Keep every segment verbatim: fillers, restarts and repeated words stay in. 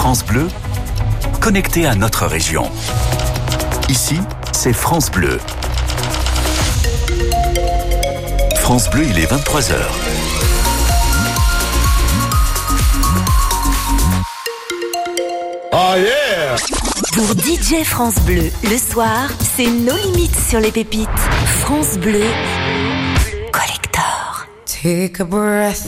France Bleu, connecté à notre région. Ici, c'est France Bleu. France Bleu, il est vingt-trois heures. Oh yeah! Pour D J France Bleu, le soir, c'est nos limites sur les pépites. France Bleu, Collector. Take a breath,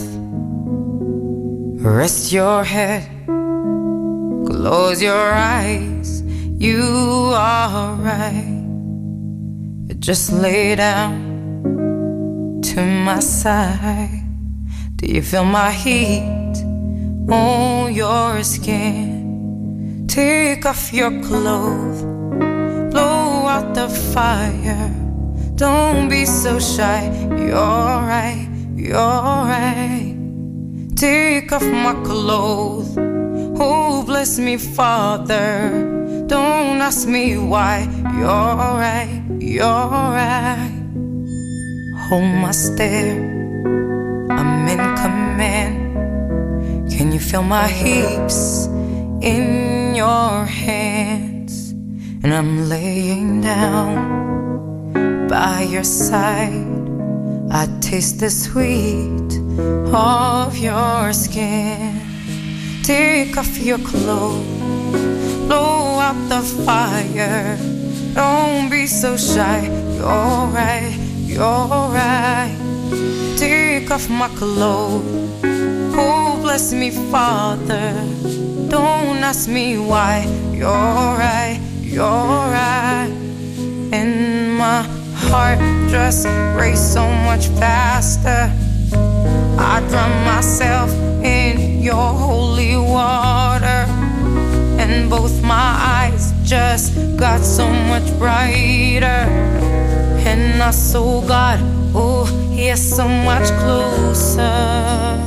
rest your head, close your eyes, you are right. Just lay down to my side. Do you feel my heat on your skin? Take off your clothes, blow out the fire. Don't be so shy, you're right, you're right. Take off my clothes, oh bless me Father. Don't ask me why, you're right, you're right. Hold my stare, I'm in command. Can you feel my hips in your hands? And I'm laying down by your side. I taste the sweet of your skin. Take off your clothes, blow out the fire. Don't be so shy, you're right, you're right. Take off my clothes, oh bless me Father. Don't ask me why, you're right, you're right. And my heart just races so much faster. I drown myself in your holy water. And both my eyes just got so much brighter. And I saw God, oh, he's so much closer.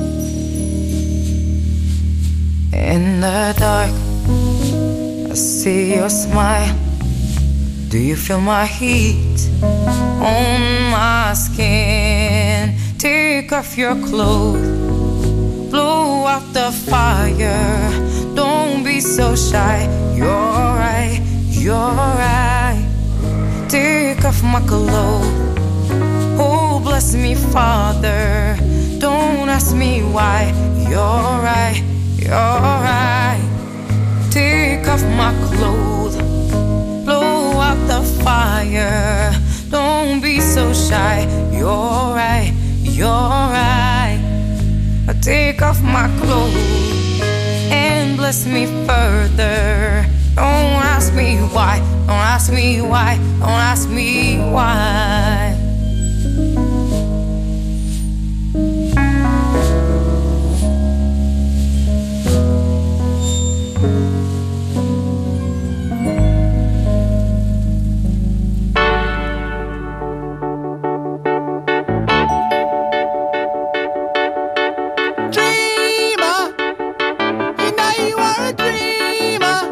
In the dark, I see your smile. Do you feel my heat on my skin? Take off your clothes, blow out the fire. Don't be so shy, you're right, you're right. Take off my clothes, oh bless me Father. Don't ask me why, you're right, you're right. Take off my clothes, blow out the fire. Don't be so shy, you're right, you're right. Take off my clothes and bless me further. Don't ask me why, don't ask me why, don't ask me why.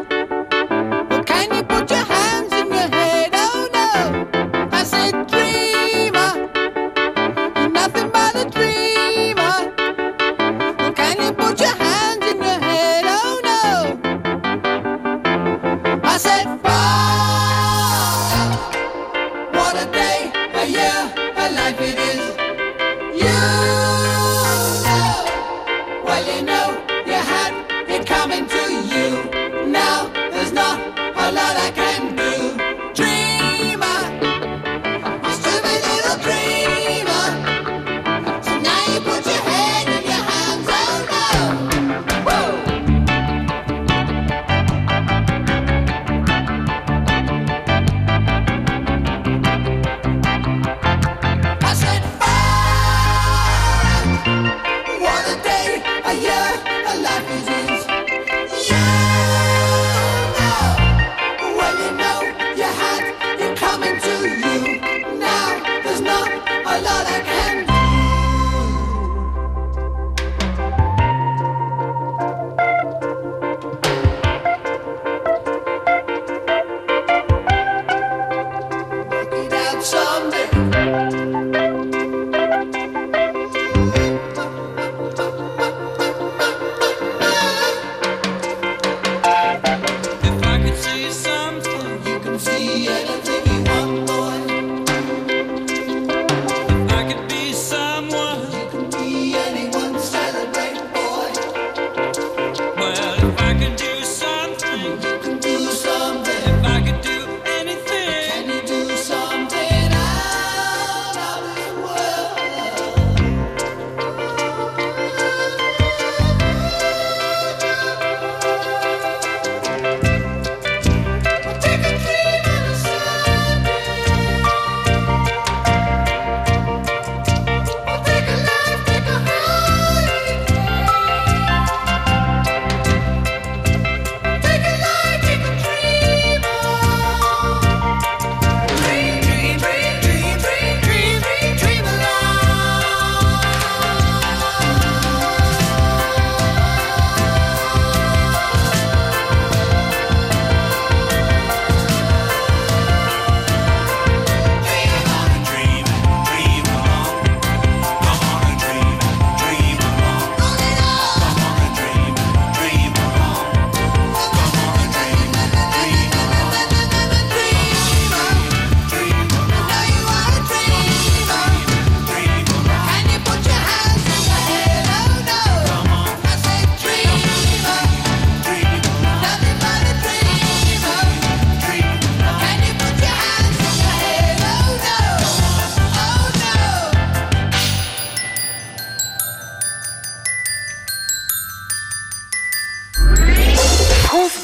Can you put your hands in your head? Oh no, I said dream.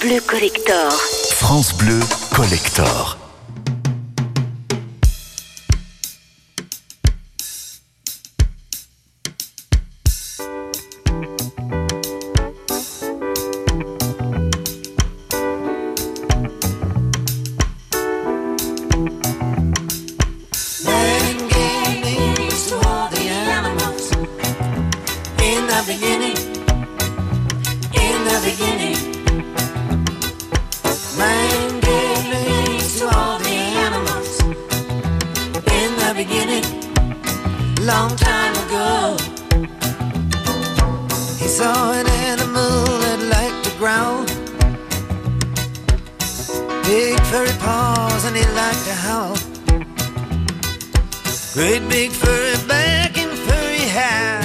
Bleu Collector. France Bleu Collector. Long time ago, he saw an animal that liked to growl, big furry paws and he liked to howl, great big furry back and furry hair.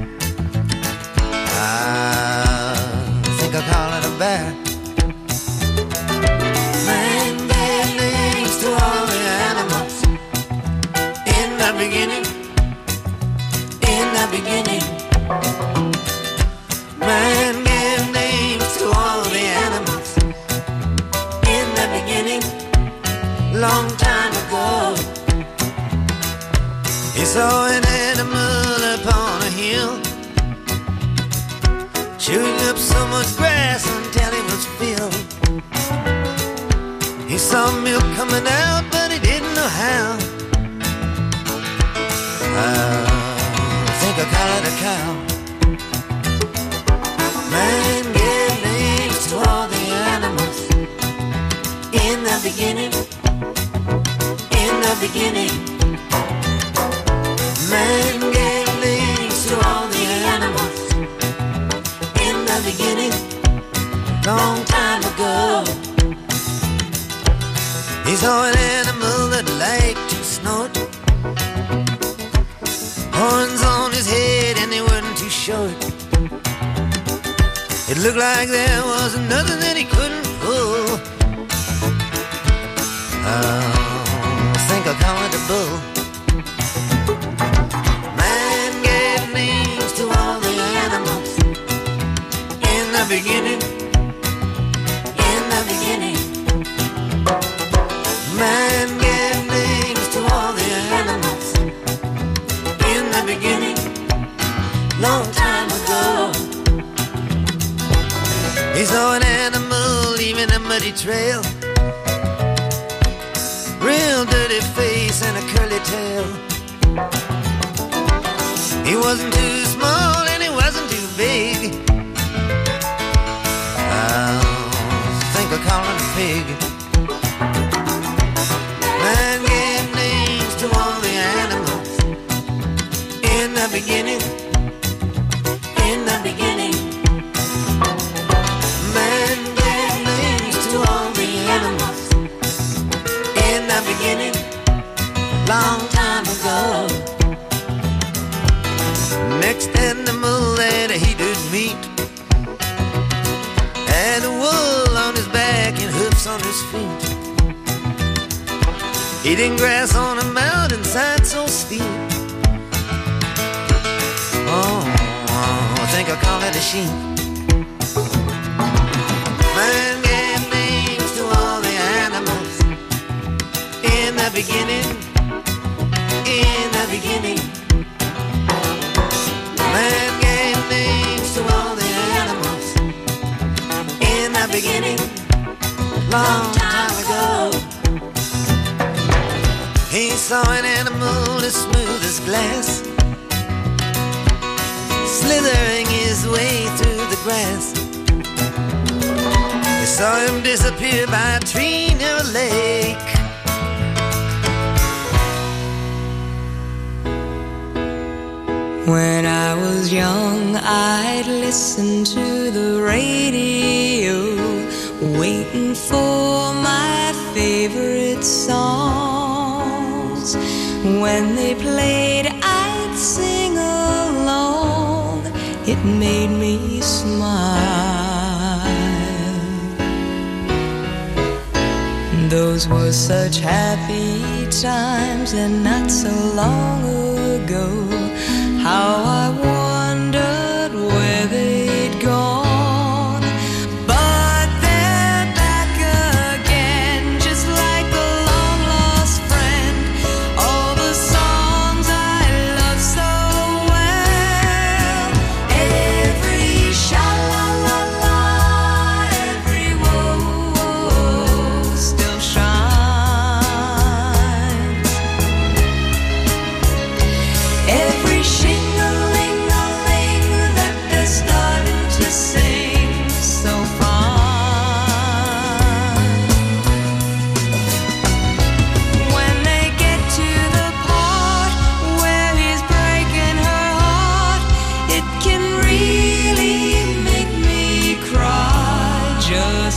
I think I'll call it a bear. Man gave names to all the animals in the beginning. In the beginning, man gave names to all the animals. In the beginning, long time ago, he saw an animal upon a hill, chewing up so much grass until it was filled. He saw milk coming out, but he didn't know how. Uh, I call it a cow. Man gave names to all the animals in the beginning. In the beginning, man gave names to all the animals in the beginning. Long time ago, he saw an animal that liked to snort, horns on his head and they weren't too short. It looked like there was nothing that he couldn't pull. Oh, I think I'll call it a bull. Man gave names to all the animals in the beginning. In the beginning, man gave names to all the animals in the beginning, long time ago. He saw an animal leaving a muddy trail, real dirty face and a curly tail. He wasn't too small and he wasn't too big. I think I'll call him a pig. Man gave names to all the animals in the beginning, in the beginning, man gave names to all the animals in the beginning, long time ago. Next animal that he did meet had a wool on his back and hoofs on his feet, eating grass on a mountainside so steep. Oh, I think I'll call it a sheep. Man gave names to all the animals in the beginning, in the beginning. Man gave names to all the animals in the beginning, long time ago. He saw an animal as smooth as glass, slithering his way through the grass. He saw him disappear by a tree near a lake. When I was young, I'd listen to the radio, waiting for my favorite songs. When they played, I'd sing along. It made me smile. Those were such happy times, and not so long ago. How I wondered where they'd gone. But there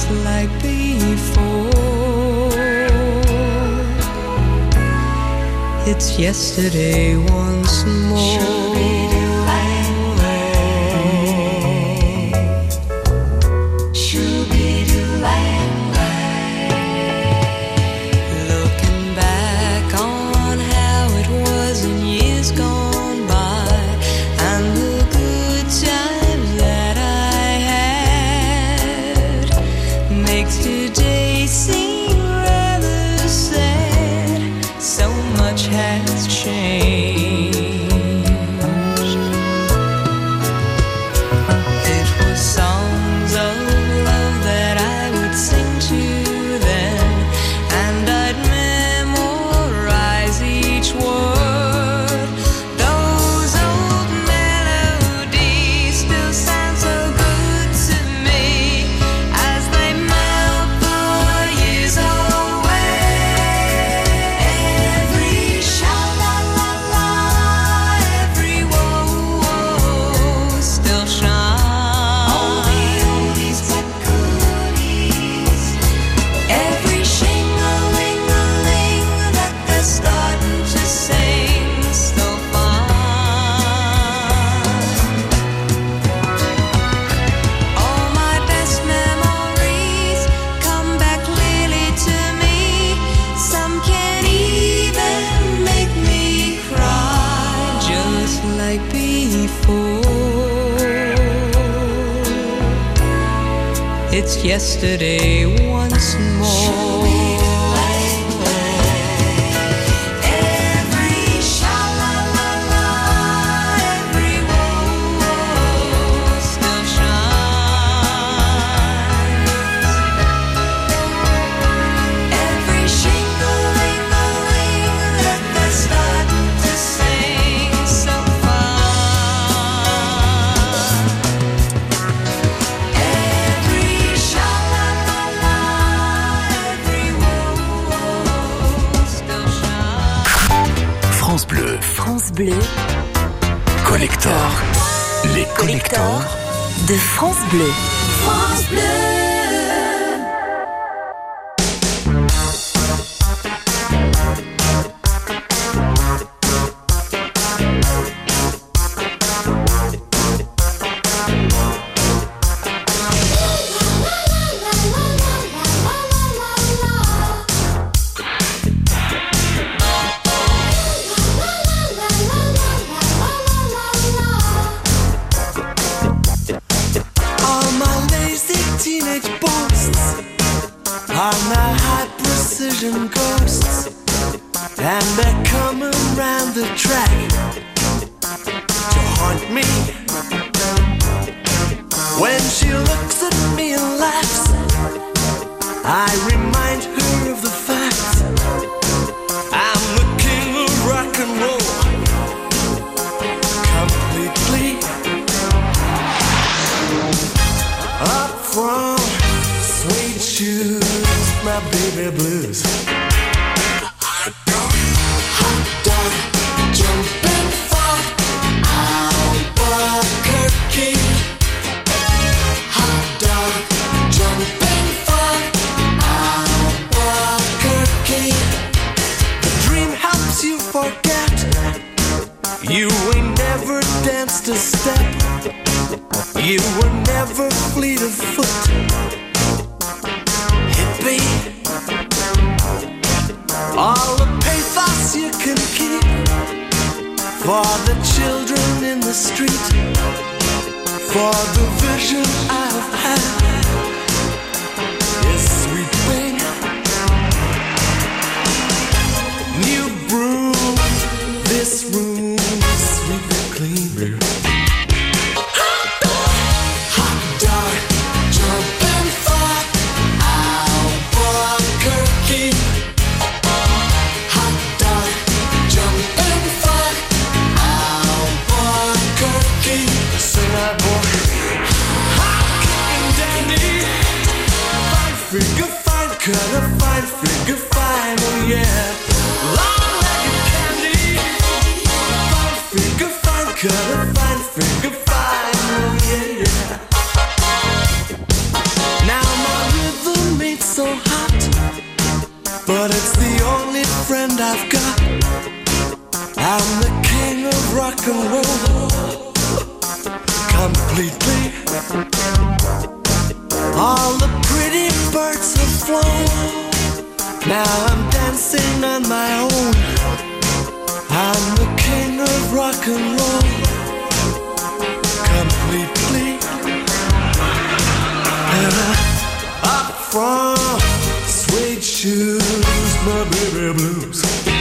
just like before. It's yesterday once more. It's yesterday once more. Bleu. Collector. Les collectors de France Bleu. France Bleu. Ghosts, and they're coming round the track to haunt me. When she looks at me and laughs, I remind her of the fact I'm the king of rock and roll, completely. Up from suede shoes, my baby blues. Hot dog, jumping for Albuquerque. Hot dog, jumping for Albuquerque. The dream helps you forget. You ain't never danced a step. You were never fleet of foot. Hippie. All the pathos you can keep for the children in the street, for the vision I've had is sweeping. New broom, this room, sweep it clean. Hot dog, jumping for Albuquerque. Hot dog, jumping for Albuquerque. Sing out, boy. Hot kicking dandy. Fine figure, fine cutter, fine figure, fine, oh yeah. Long-legged candy. Fine figure, fine cutter, fine figure, fine, oh yeah, yeah. Now my rhythm but it's the only friend I've got. I'm the king of rock and roll, completely. All the pretty birds have flown, now I'm dancing on my own. I'm the king of rock and roll, completely. And I'm up from suede shoes, my baby blues.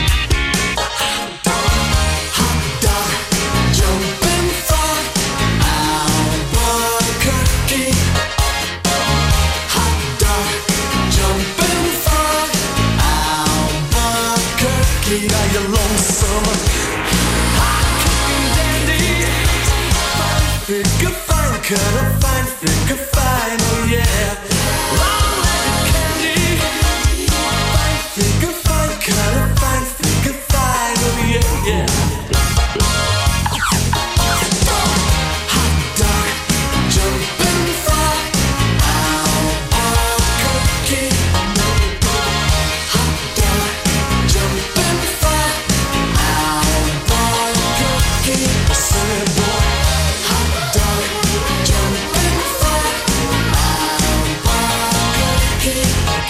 Hot dog, jumping far, Albuquerque. Hot dog, jumping far, Albuquerque. Are you lonesome? Hot cooking dandy, fine figure, fine cut, a fine figure, fine, oh yeah. Long-legged candy, fine figure, fine cut, a fine figure, fine, oh yeah, yeah. Hot dog, jumping far, Albuquerque. Hot dog, jumping far, Albuquerque. I said, boy, hot dog, jumping far, Albuquerque. Hot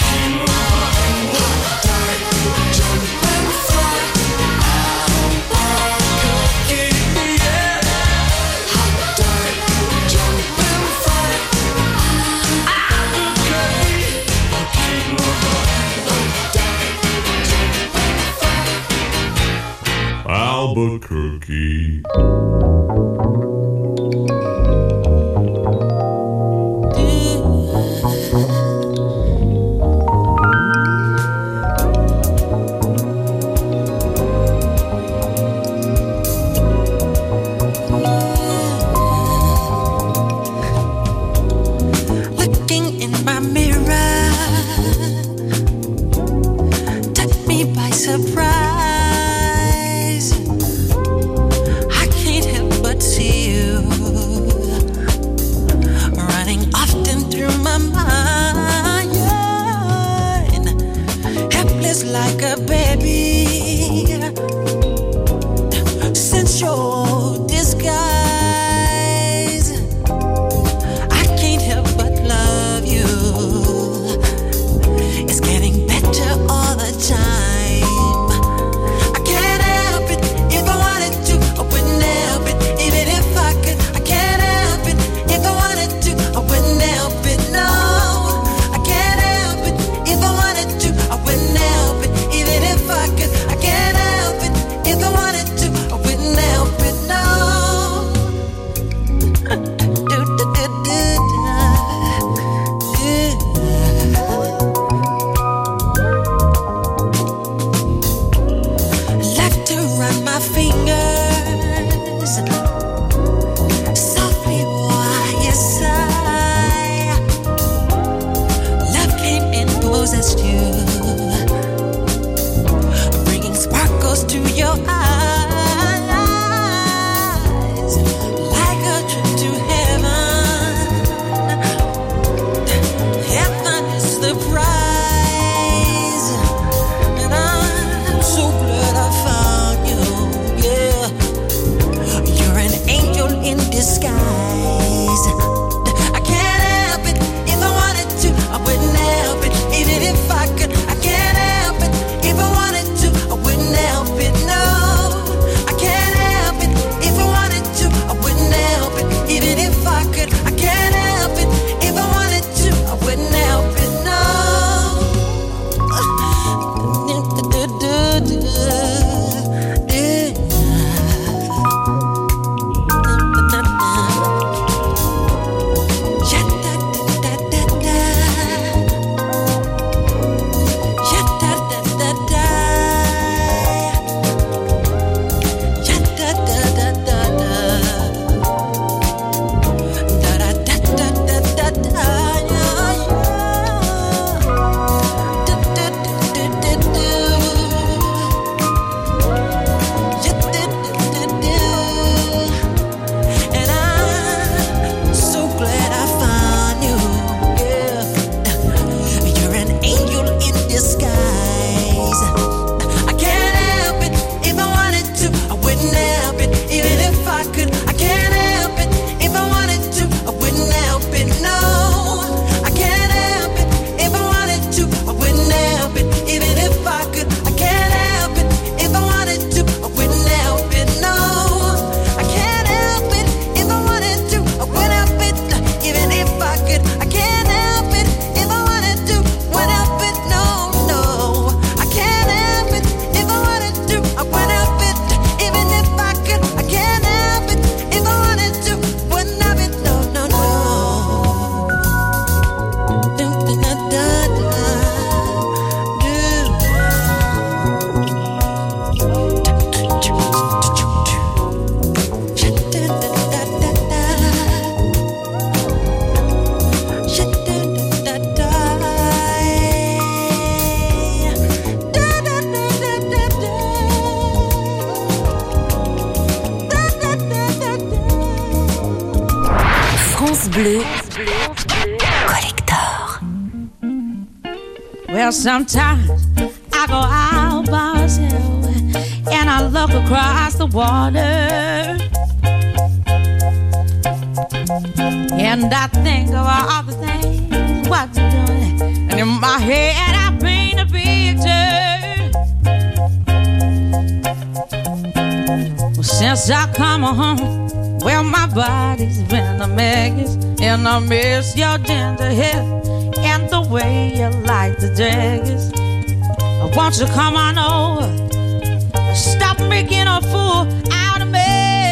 dog, jumping far, Albuquerque. Yeah. Hot dog, jumping far, Albuquerque. Looking in my mirror, took me by surprise. I can't help but see you France Bleu, Collector. Well, sometimes I go out by myself and I look across the water, and I think of all the things what you're doing, and in my head I paint a picture. Well, since I come home, well, my body's been a mess, and I miss your ginger hair and the way you like the dress. Won't you come on over? Stop making a fool out of me.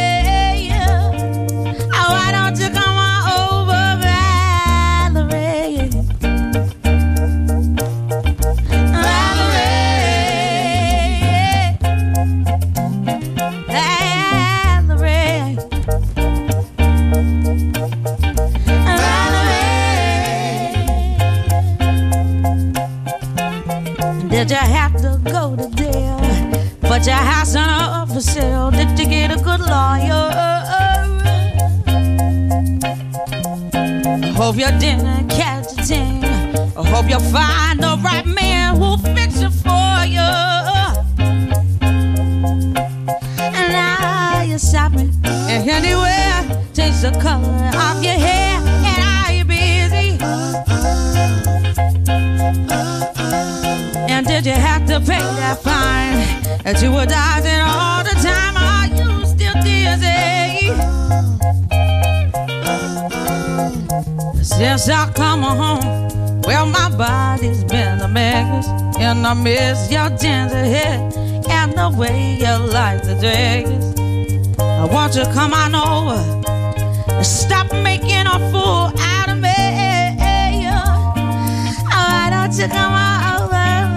Oh, why don't you come on over, Valerie? Valerie, Valerie, Valerie. Did you have to go to jail? But your house on up for sale. Did you get a good lawyer? I hope you didn't catch a thing. I hope you find the right man who'll fix it for you. And now you're shopping anywhere, change the color of your hair. And are you busy? And did you have to pay that fine that you were dodging all the time? Are you still dizzy? Since I come home, well, my body's been a mess, and I miss your ginger hair and the way you like the dress. I want you to come on over and stop making a fool out of me. Why don't you come on over?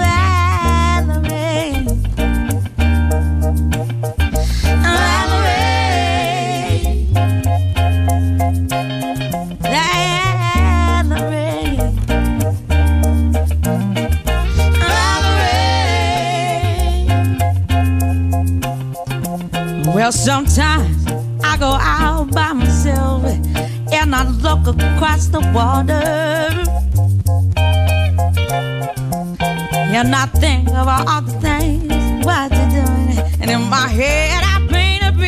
Well, sometimes I go out by myself and I look across the water, and I think of all the things what you're doing, and in my head I paint a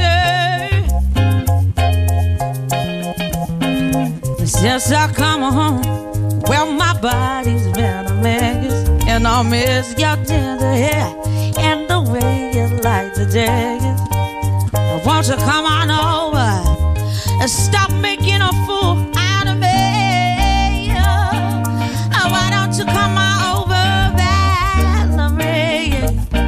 picture. Since I come home, well, my body's been a mess, and I miss your ginger hair and the way you like the dress. Won't you come on over and stop making a fool out of me? Oh, why don't you come on over, Valerie?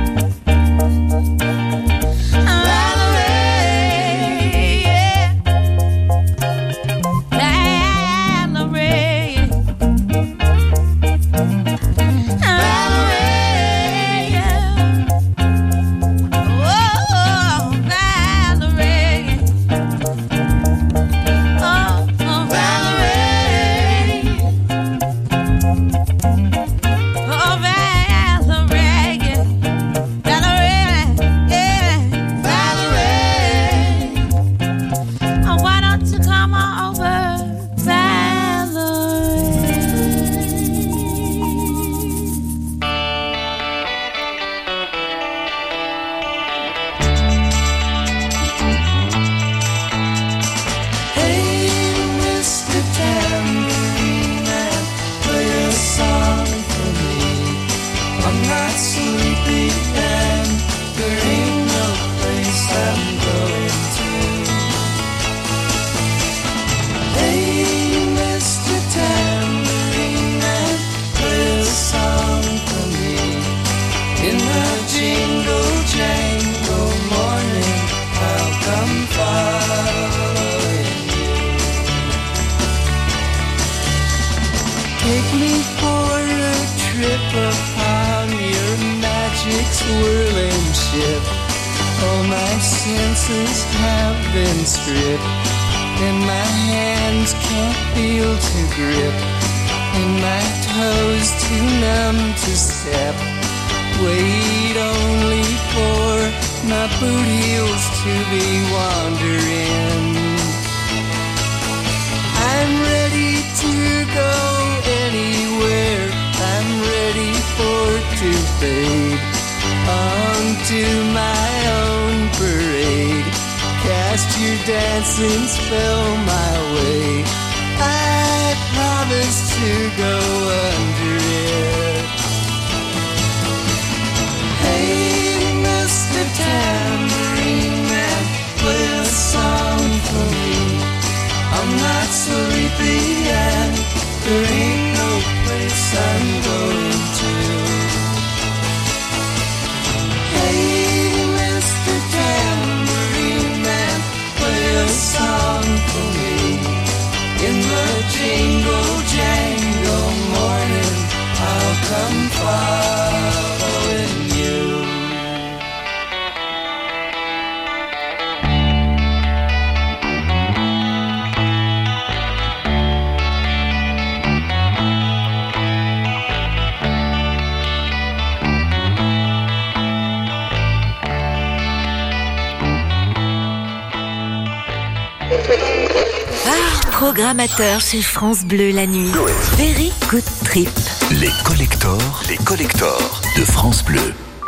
Valerie, Valerie, Valerie, oh, Valerie. swirling ship. All my senses have been stripped, and my hands can't feel to grip, and my toes too numb to step. Wait only for my boot heels to be wandering. spade onto my own parade. Cast your dancing spell my way. I promise to go under it. Hey, Mister Tambourine Man, play a song for me. I'm not sleepy and there ain't no place I'm going to. Hey, Mister Tambourine Man, play a song for me. In the jingle jangle morning, I'll come following you. Ah, programmateur chez France Bleu la nuit. Very good trip. Les collectors, les collectors de France Bleu.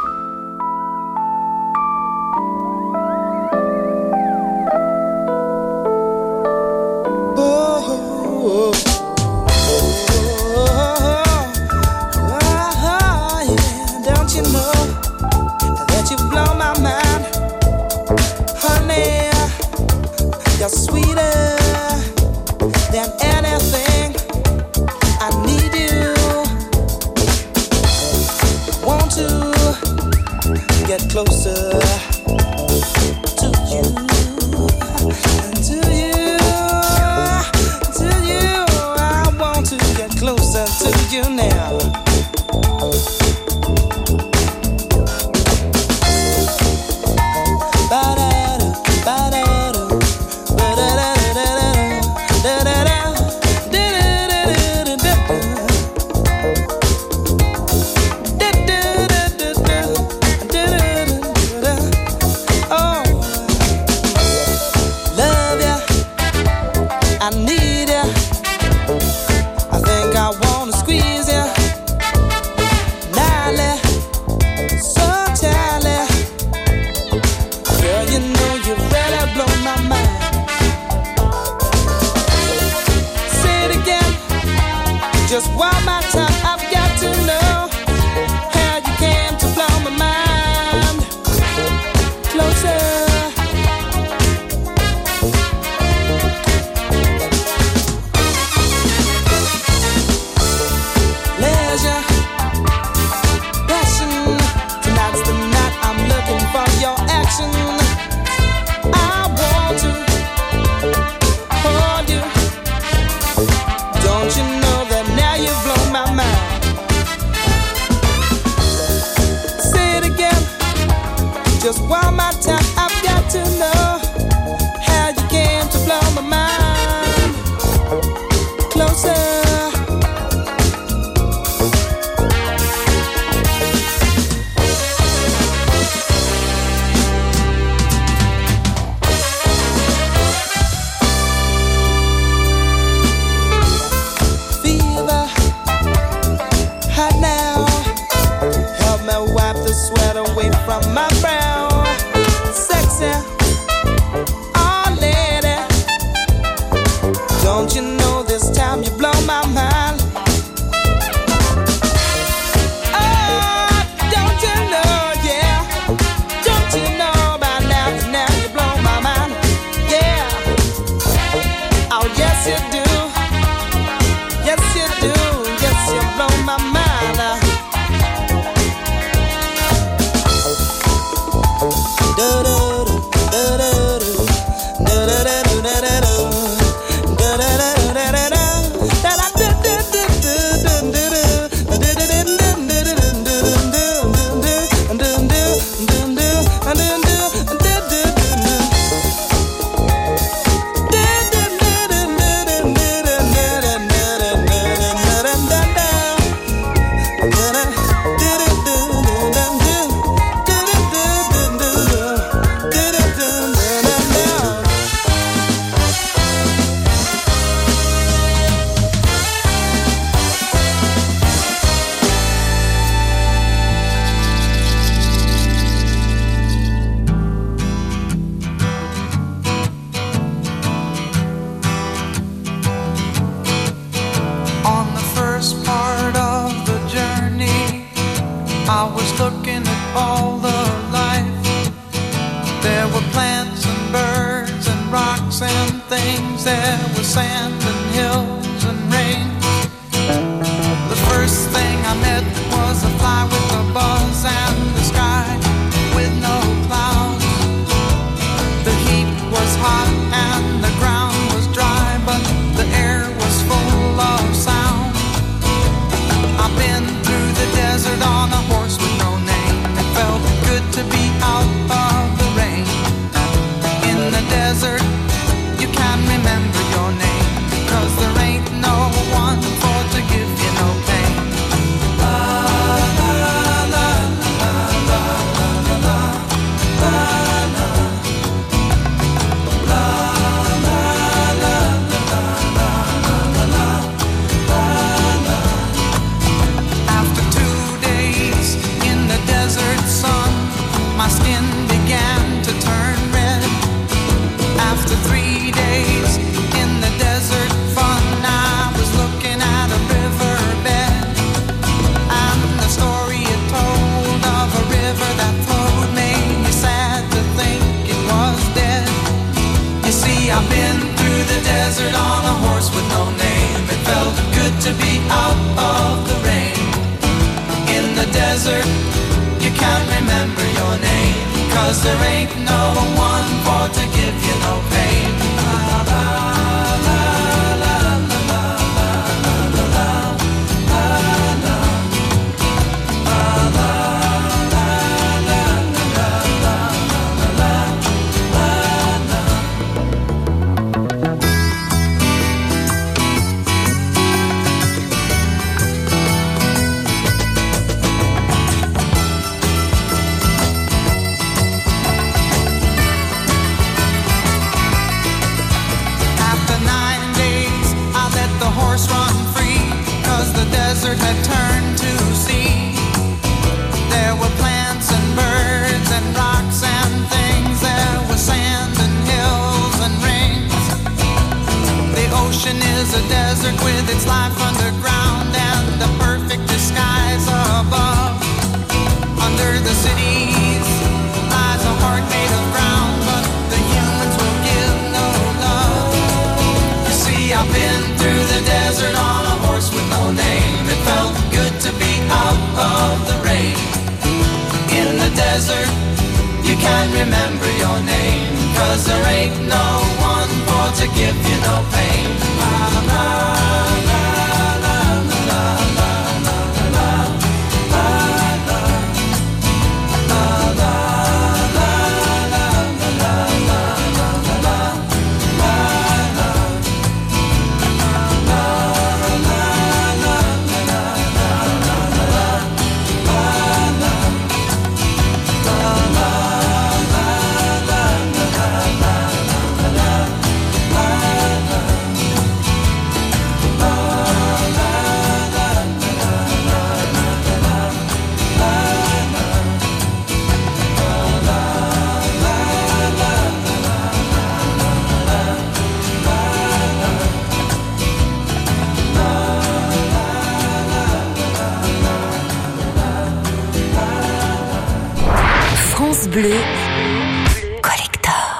Closer to you, to you, to you. I want to get closer to you now. Ba-da-da, ba-da-da, ba-da-da-da-da-da, da-da-da, da-da-da-da-da-da. Just one more time, I've got to know how you came to blow my mind. Closer. Leisure, passion. Tonight's the night I'm looking for your action. I want to hold you. Don't you know that now you blow my mind? Say it again, just one more time. I've got to know how you came to blow my mind. Closer. Sweat away from my brow. Sexy, oh lady, don't you know this time you blow my mind? Oh, don't you know, yeah, don't you know by now, now you blow my mind, yeah. Oh yes you do, yes you do, yes you blow my mind. was sand and hills and rain. The first thing I met was a fly with a buzz and the sky with no clouds. The heat was hot and the ground was dry, but the air was full of sound. I've been through the desert on a horse with no name. It felt good to be out of the rain. In the desert, you can remember your name, 'cause there ain't no one for to give you no pain. La la la la la la la la la la la la la la. After two days in the desert sun, my skin began to turn red. After three days in the desert fun, I was looking at a riverbed, and the story it told of a river that flowed made me sad to think it was dead. You see, I've been through the desert on a horse with no name. It felt good to be out of the rain. In the desert, you can't remember your name, 'cause there ain't no one for to give you no pain. La la la la la la la la la la la la run free, 'cause the desert had turned to sea. There were plants and birds and rocks and things. There was sand and hills and rings. The ocean is a desert with its life underground and a perfect disguise above. Under the cities lies a heart made of ground, but the humans will give no love. You see, I've been through the desert on a horse with no name. It felt good to be out of the rain. In the desert, you can't remember your name, 'cause there ain't no one for to give you no pain. La la la la la la la la la la la la la la la la. France Bleu Collector.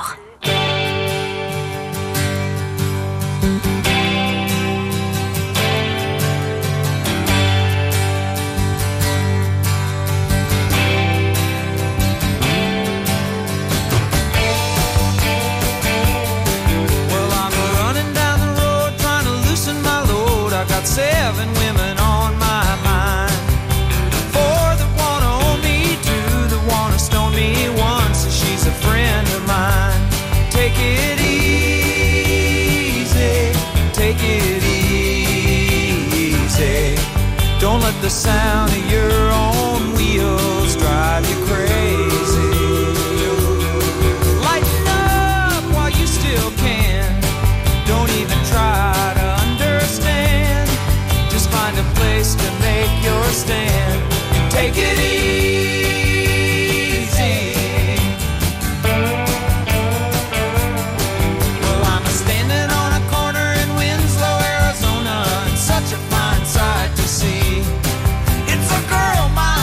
Well, I'm running down the road trying to loosen my load. I got seven women on my mind. Four that wanna own me, two that wanna stone me, one says she's a friend of mine. Take it easy, take it easy. Don't let the sound of your own wheels drive you crazy. Lighten up while you still can. Don't even try to understand. Just find a place to make your stand. Take it easy. Well, I'm standing on a corner in Winslow, Arizona, and such a fine sight to see. It's a girl my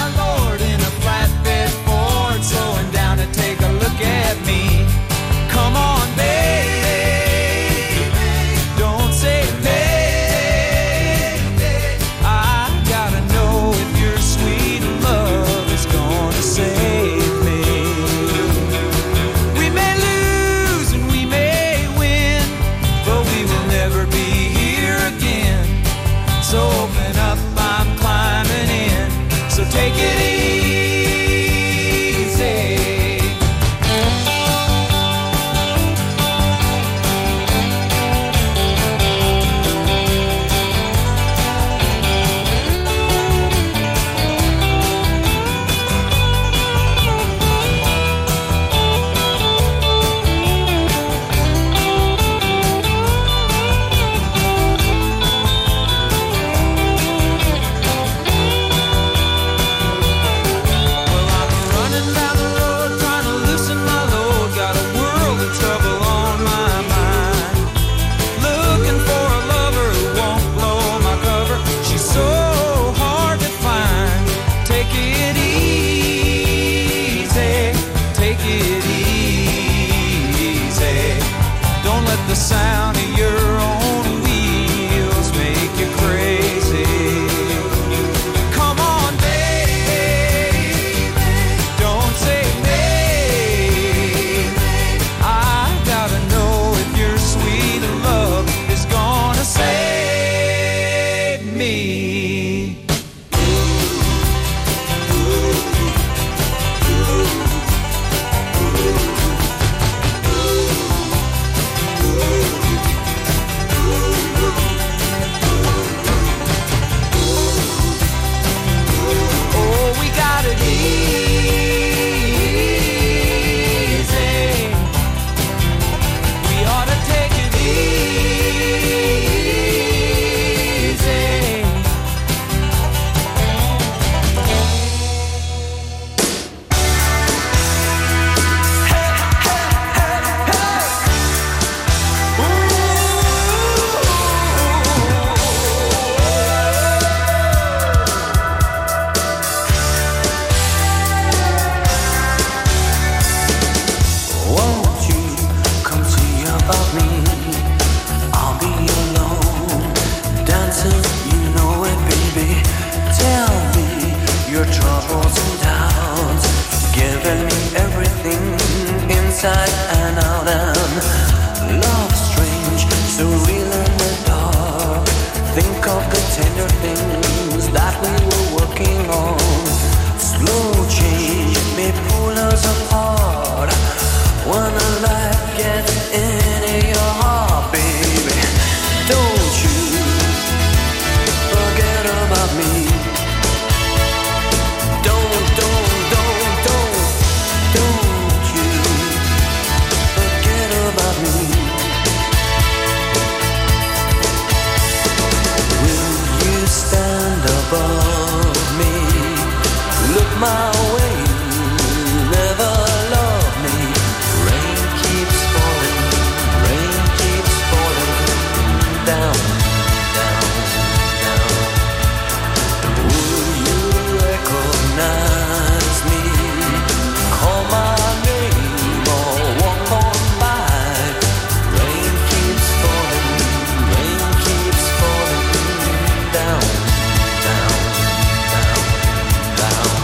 above me. Look my way, never love me. Rain keeps falling, rain keeps falling down, down, down. Will you recognize me? Call my name or walk on by. Rain keeps falling, rain keeps falling down, down, down, down.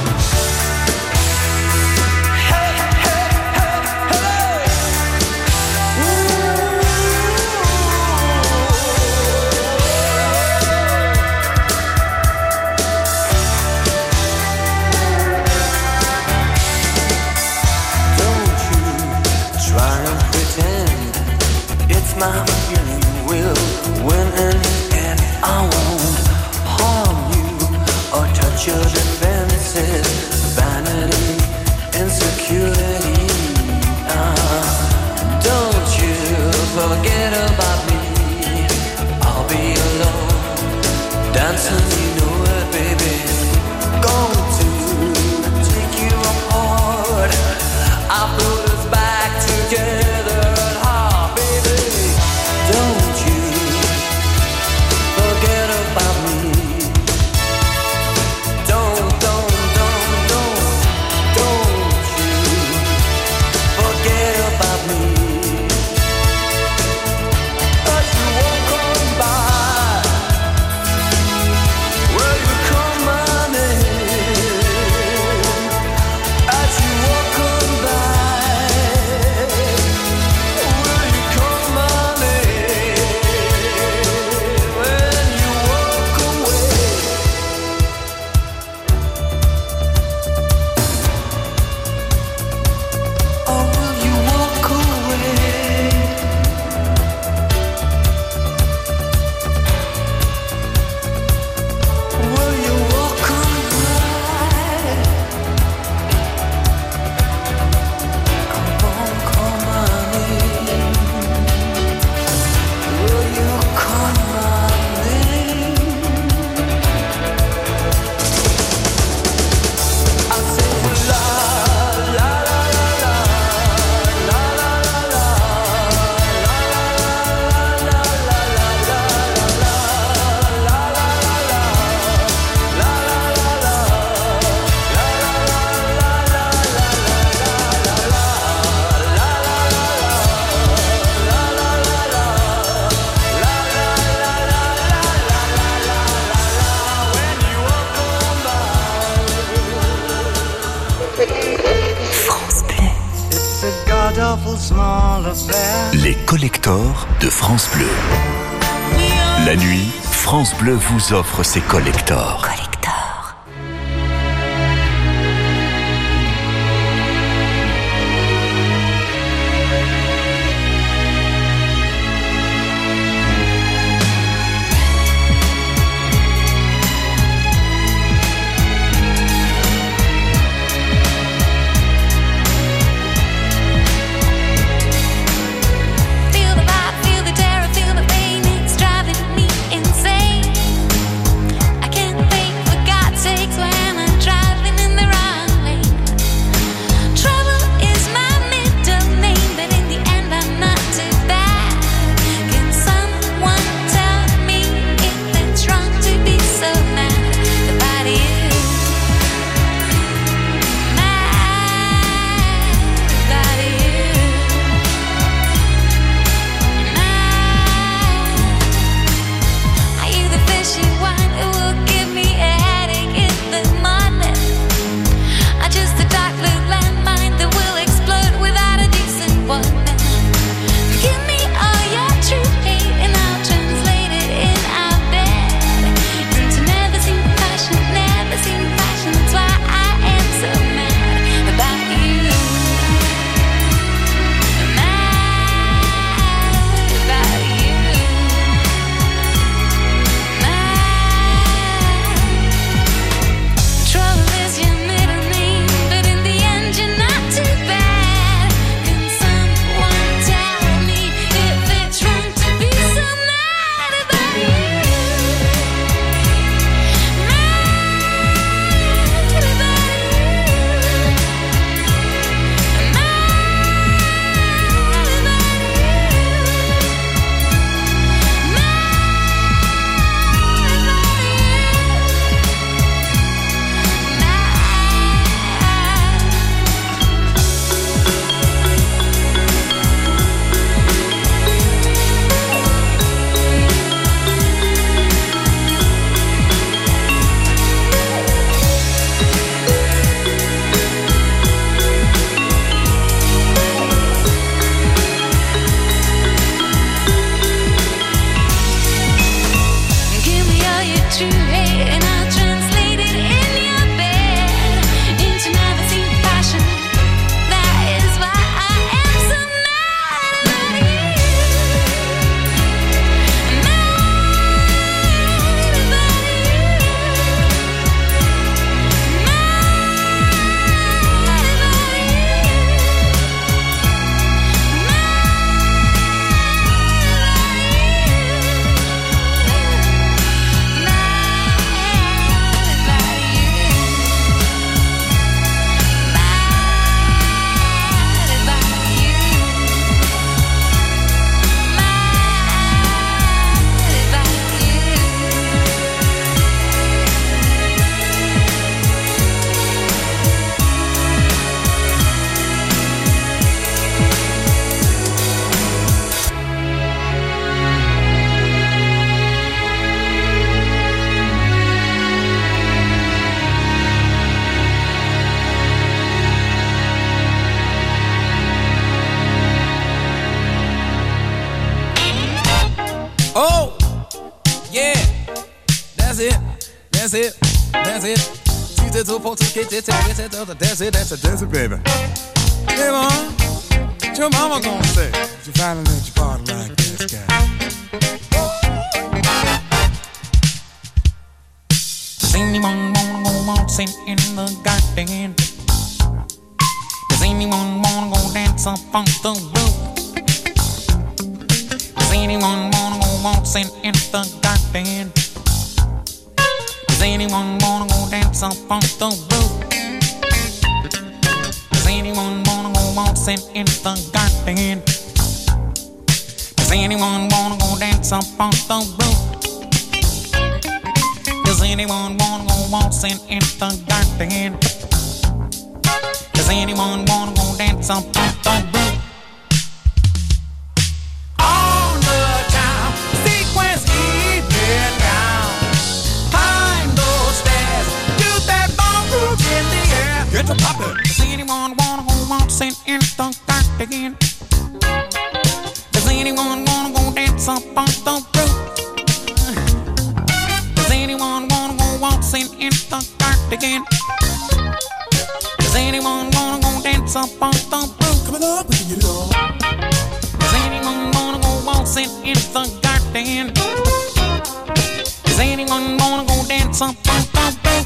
Hey, hey, hey, hey. Ooh. Don't you try and pretend it's my feeling will win in the end. I won't harm you or touch your defenses. Vanity, insecurity. Ah, don't you forget about me. I'll be alone, dancing, you know it, baby. Going to take you apart. I put us back together at heart, baby. Don't you forget about me. Don't, don't, don't, don't, don't you forget about me. As you walk on by, will you call my name? As you walk on by, will you call my name? When you walk away, or will you walk away? Will you walk on by? Come on, call my name. Will you call my name? I say la la la la la la la la la France Bleu. It's a god-awful small affair. Les collectors de France Bleu. La nuit, France Bleu vous offre ses collectors. Collector. Feel the vibe, feel the terror, feel the pain. It's driving me insane. I can't think you hate, and I'll translate it in your bed into never seen fashion. That is why I am so mad about you. Mad about you. Oh, yeah, that's it, that's it, that's it. Two to two, four to get it, that's it, that's it, that's it, that's it, baby. Hey, mom, what your mama gonna say? You finally let your body like this guy. Does anyone wanna go waltzing in the garden? Does anyone wanna go dance up on the roof? Does anyone wanna go waltzing in the garden? Does anyone wanna go dance up on the roof? Does anyone wanna go waltzing in the garden? Does anyone wanna go dance up on the roof? Does anyone wanna go waltzing in the garden? Does anyone wanna go dance up on the roof? On the town, sequence evening down. Climb those stairs, do that ballroom in the air. Get the poppin'. Does anyone wanna go waltzing in the garden? Does anyone wanna go dance up on the roof? Does anyone wanna go waltzing in the garden? Does anyone wanna go dance up on the roof? Coming up, we can get it on. Does anyone wanna go waltzing in the garden? Does anyone wanna go dance up on the roof?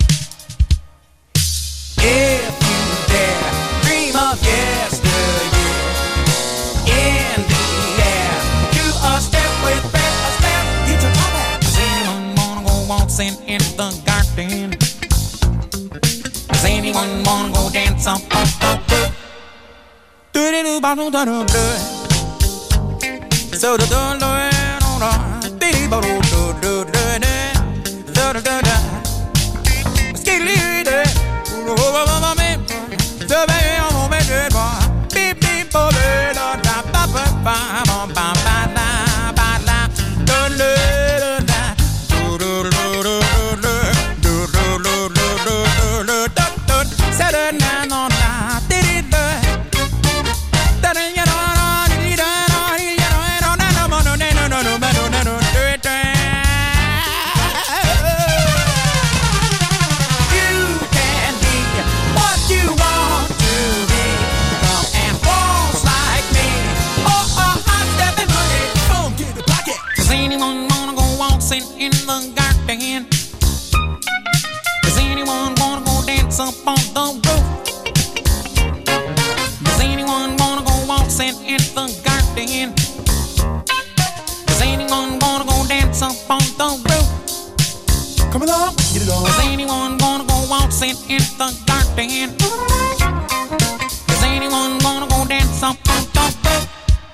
If you dare, dream of yesteryear. In the air, do a step with Fred Astaire. Get your top hat. Does anyone wanna go waltzing in the garden? Does anyone wanna go dance up on the roof? Do-do-do-ba-do-da-do-do. So-do-do-do-do-do. Dee-ba-do-do-do-do-do. Do-do-do-do. Skidly-dee. In the garden. Does anyone wanna go dance up on the roof? Does anyone wanna go waltzing in the garden? Does anyone wanna go dance up on the roof? Come along, get it on. Does anyone wanna go waltzing in the garden? Does anyone wanna go dance up on the roof?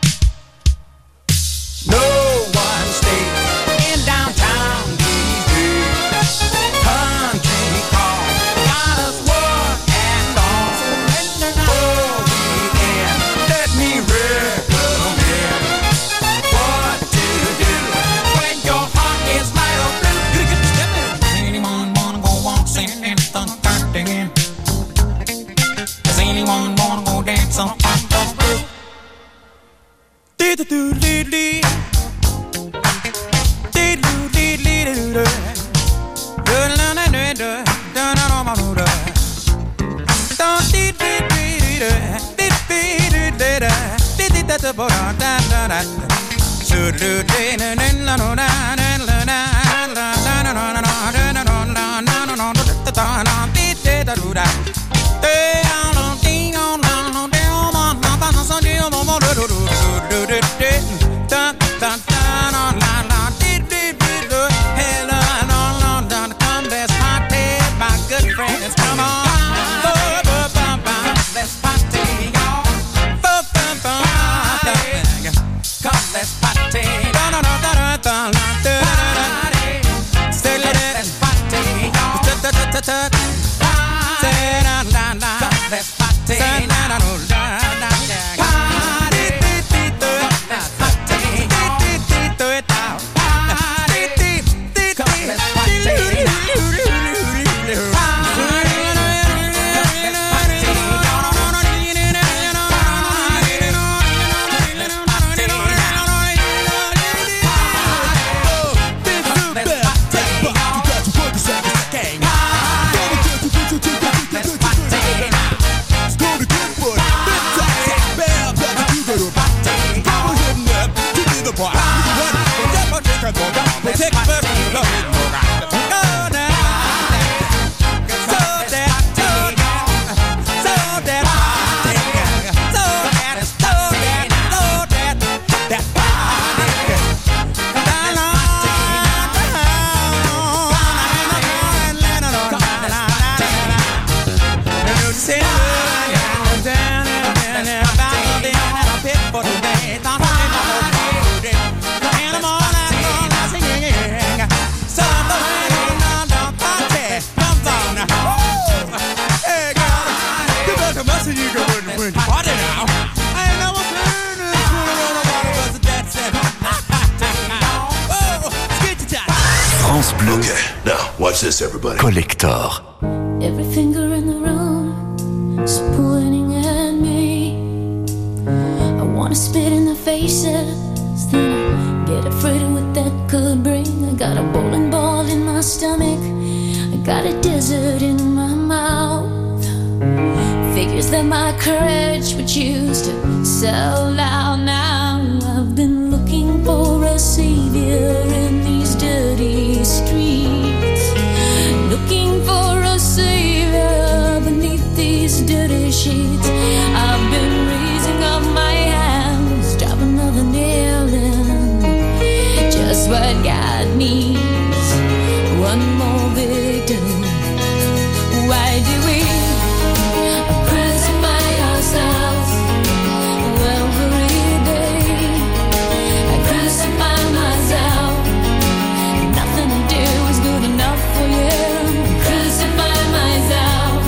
No one stays in downtown these days. Country car got us one and all. For weekend, let me recommend what to do when your heart is light or blue. You get to step in. Does anyone wanna go waltzing in the garden? Does anyone wanna go dance up on the roof? Dee-doo-doo-dee-dee. Dee-doo-dee-dee-dee-doo. France Bleu. Okay, now watch this, everybody. Collector. Every finger in the room is pointing at me. I wanna spit in their faces, then I get afraid of what that could bring. I got a bowling ball in my stomach, I got a desert in my mouth. Figures that my courage would choose to sell out now. I've been looking for a savior in these dirty streets, looking for a savior beneath these dirty sheets. I've been raising up my hands, drop another nail in, just what God needs, one more victim. Why do we crucify ourselves every day? I crucify myself, nothing to do is good enough for you. Crucify myself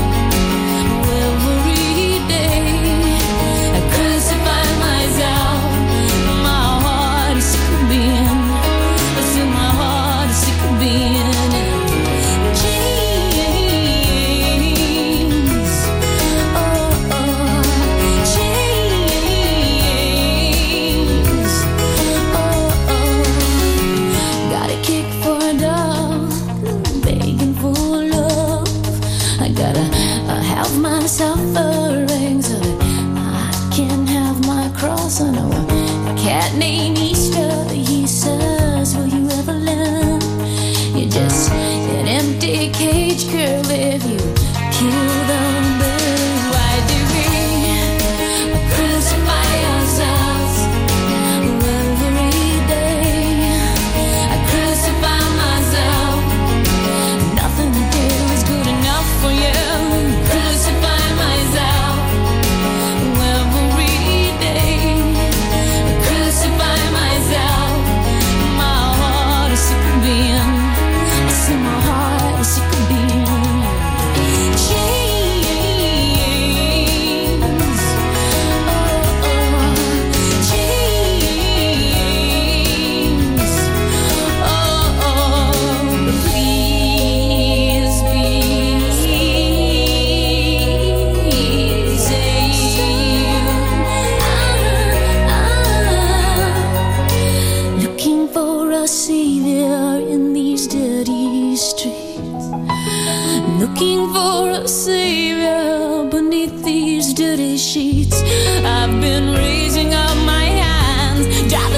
every day. I crucify myself, my heart is sick of being, I see my heart is sick of being in chains. Oh, oh, chains. Oh, oh. Got a kick for a dog, begging for love. I gotta uh, have my suffering so that I can have my cross. I know a cat named Easter, he says, will you ever learn? You're just an empty cage, girl, if you kill the bird. Why do we crucify ourselves every day? I crucify myself, nothing to do is good enough for you. Crucify myself every day. I crucify myself, my heart is sick of being, I see my heart is sick of being chains. Oh, oh, chains. Oh, oh, please be saved. Looking for a savior in these dirty streets, looking for a savior beneath these dirty sheets. I've been raising up my hands,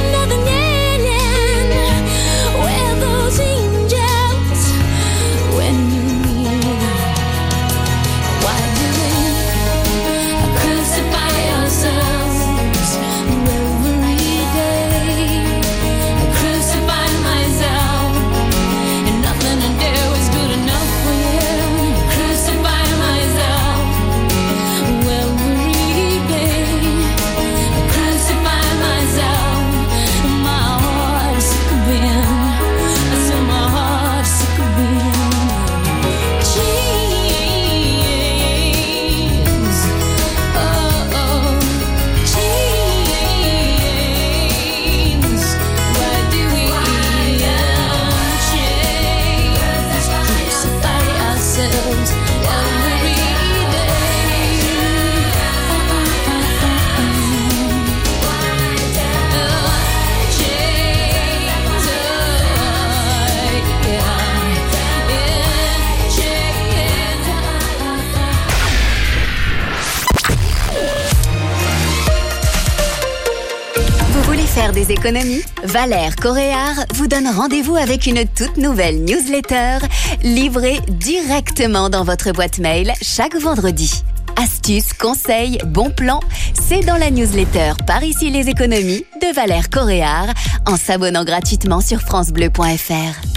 faire des économies? Valère Coréard vous donne rendez-vous avec une toute nouvelle newsletter livrée directement dans votre boîte mail chaque vendredi. Astuces, conseils, bons plans, c'est dans la newsletter Par ici les économies de Valère Coréard en s'abonnant gratuitement sur francebleu point f r.